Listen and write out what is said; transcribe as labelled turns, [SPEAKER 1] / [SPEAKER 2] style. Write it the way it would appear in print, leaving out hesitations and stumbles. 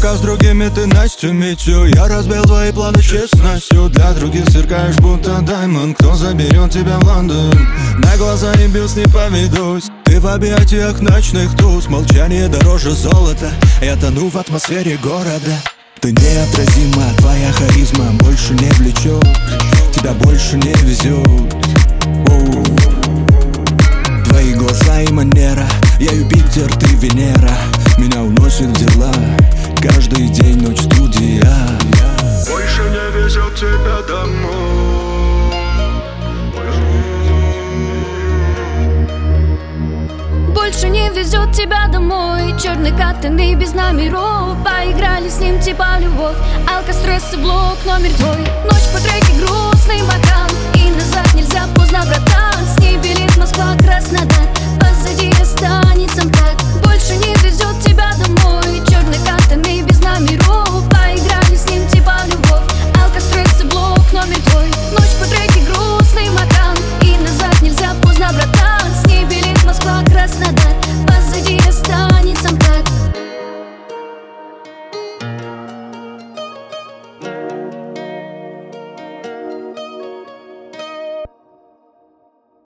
[SPEAKER 1] Пока с другими ты Настю Митю, я разбил твои планы честностью. Для других сверкаешь будто даймонд. Кто заберет тебя в Лондон? На глаза не бьюсь, не поведусь. Ты в объятиях ночных туз. Молчание дороже золота. Я тону в атмосфере города. Ты неотразима, твоя харизма больше не влечет. Тебя больше не везет. Твои глаза и манера. Я Юпитер, ты Венера. Меня уносит в дела. Каждый день ночь студия. Больше не везет тебя домой.
[SPEAKER 2] Больше не везет тебя домой. Черный катаны без номеров. Поиграли с ним типа любовь. Алкостресс и блок номер твой. Ночь по треке грустный бокал. И назад нельзя, поздно, братан. С ней билет Москва, Краснодар.